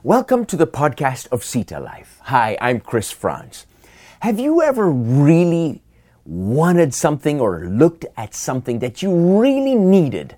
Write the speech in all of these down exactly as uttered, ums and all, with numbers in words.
Welcome to the podcast of Sita Life. Hi, I'm Chris Franz. Have you ever really wanted something or looked at something that you really needed,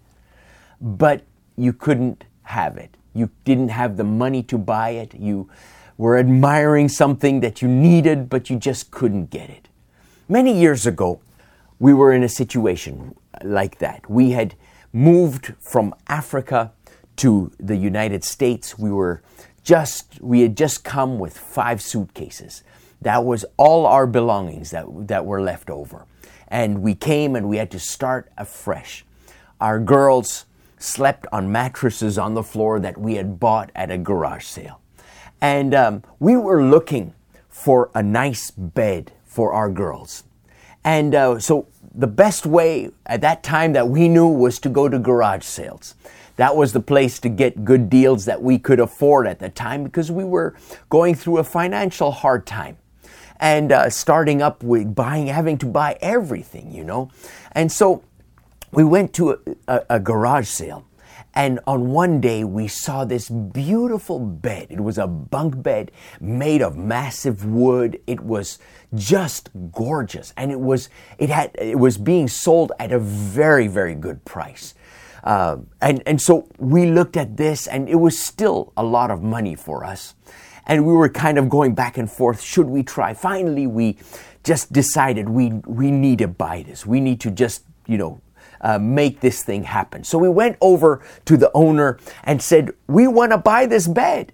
but you couldn't have it? You didn't have the money to buy it. You were admiring something that you needed, but you just couldn't get it. Many years ago, we were in a situation like that. We had moved from Africa to the United States. We were just, we had just come with five suitcases. That was all our belongings that, that were left over. And we came and we had to start afresh. Our girls slept on mattresses on the floor that we had bought at a garage sale. And um, we were looking for a nice bed for our girls. And uh, so the best way at that time that we knew was to go to garage sales. That was the place to get good deals that we could afford at the time because we were going through a financial hard time and uh, starting up with buying, having to buy everything, you know. And so we went to a, a, a garage sale. And on one day, we saw this beautiful bed. It was a bunk bed made of massive wood. It was just gorgeous. And it was, it had, it was being sold at a very, very good price. Uh, and, and so we looked at this and it was still a lot of money for us. And we were kind of going back and forth. Should we try? Finally, we just decided we, we need to buy this. We need to just, you know, Uh, make this thing happen. So we went over to the owner and said, we want to buy this bed.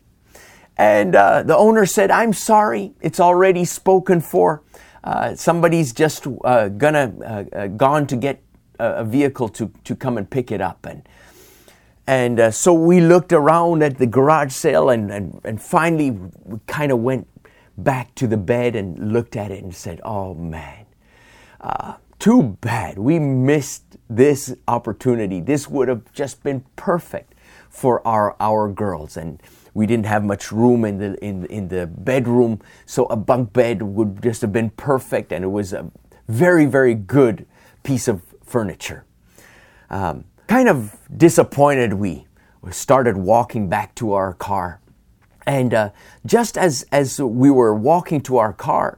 And uh, the owner said, I'm sorry, it's already spoken for. Uh, somebody's just uh, gonna uh, uh, gone to get a, a vehicle to, to come and pick it up. And and uh, so we looked around at the garage sale and, and, and finally we kind of went back to the bed and looked at it and said, oh man, uh, too bad. We missed this opportunity. This would have just been perfect for our our girls, and we didn't have much room in the in in the bedroom, so a bunk bed would just have been perfect, and it was a very very good piece of furniture. Um, kind of disappointed, we started walking back to our car, and uh, just as as we were walking to our car,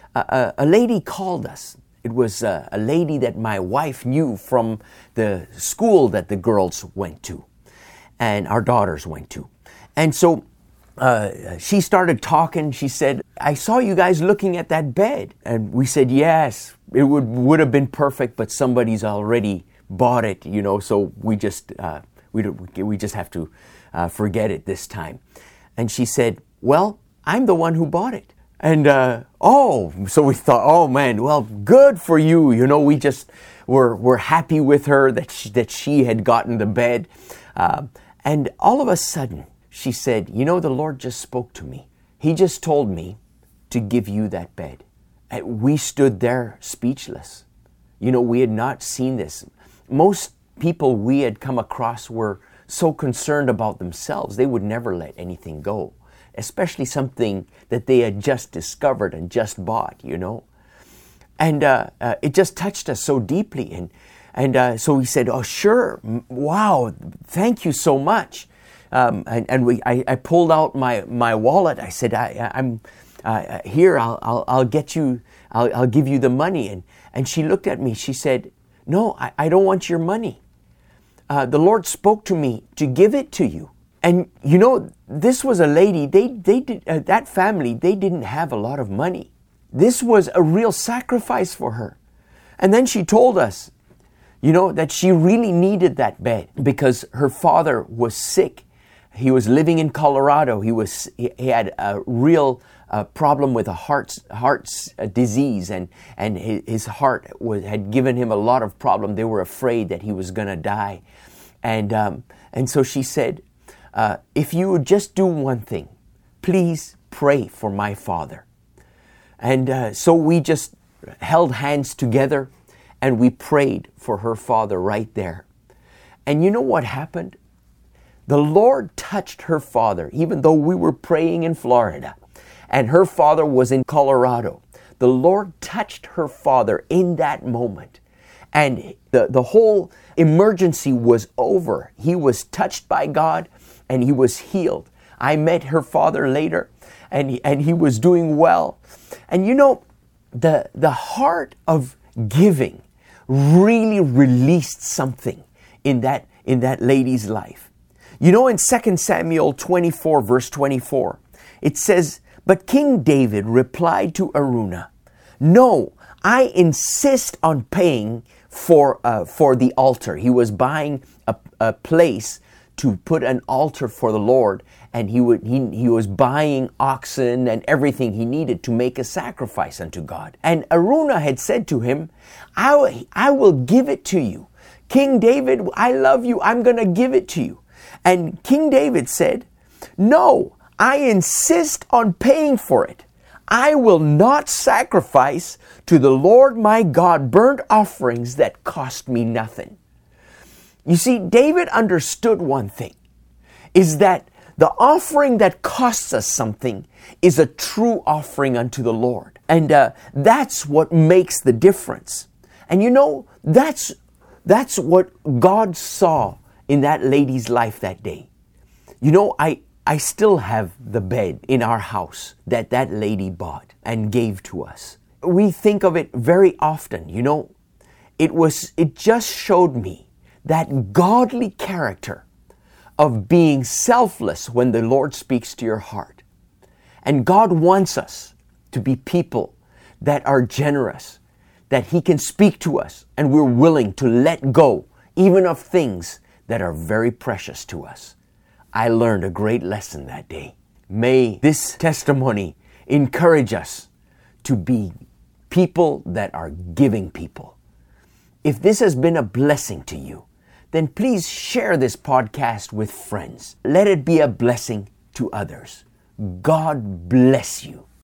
a, a lady called us. It was uh, a lady that my wife knew from the school that the girls went to and our daughters went to. And so uh, she started talking. She said, I saw you guys looking at that bed. And we said, yes, it would, would have been perfect, but somebody's already bought it, you know, so we just, uh, we, we just have to uh, forget it this time. And she said, well, I'm the one who bought it. And, uh, oh, so we thought, oh man, well, good for you. You know, we just were, were happy with her that she, that she had gotten the bed. Uh, and all of a sudden, she said, you know, the Lord just spoke to me. He just told me to give you that bed. And we stood there speechless. You know, we had not seen this. Most people we had come across were so concerned about themselves, they would never let anything go. Especially something that they had just discovered and just bought, you know. And uh, uh, it just touched us so deeply. And and uh, so we said, oh, sure, wow, thank you so much. Um, and and we, I, I pulled out my, my wallet. I said, I, I'm uh, here, I'll, I'll, I'll get you, I'll, I'll give you the money. And, and she looked at me, she said, no, I, I don't want your money. Uh, the Lord spoke to me to give it to you. And you know, this was a lady, they, they did, uh, that family, they didn't have a lot of money. This was a real sacrifice for her. And then she told us, you know, that she really needed that bed because her father was sick. He was living in Colorado. He was, he had a real uh, problem with a heart, heart's uh, disease, and, and his, his heart was, had given him a lot of problem. They were afraid that he was going to die. And, um, and so she said, Uh, if you would just do one thing, please pray for my father. And uh, so we just held hands together and we prayed for her father right there. And you know what happened? The Lord touched her father, even though we were praying in Florida and her father was in Colorado. The Lord touched her father in that moment. And the, the whole emergency was over. He was touched by God and he was healed. I met her father later, and he, and he was doing well. And you know, the, the heart of giving really released something in that, in that lady's life. You know, in Second Samuel twenty-four, verse twenty-four, it says, "But King David replied to Araunah, 'No, I insist on paying for uh, for the altar.'" He was buying a, a place to put an altar for the Lord, and he would he, he was buying oxen and everything he needed to make a sacrifice unto God. And Araunah had said to him, I, w- I will give it to you. King David, I love you. I'm going to give it to you. And King David said, "No, I insist on paying for it. I will not sacrifice to the Lord my God burnt offerings that cost me nothing." You see, David understood one thing, is that the offering that costs us something is a true offering unto the Lord. And uh, that's what makes the difference. And you know, that's, that's what God saw in that lady's life that day. You know, I, I still have the bed in our house that that lady bought and gave to us. We think of it very often, you know. It was, it just showed me that godly character of being selfless when the Lord speaks to your heart. And God wants us to be people that are generous, that He can speak to us and we're willing to let go even of things that are very precious to us. I learned a great lesson that day. May this testimony encourage us to be people that are giving people. If this has been a blessing to you, then please share this podcast with friends. Let it be a blessing to others. God bless you.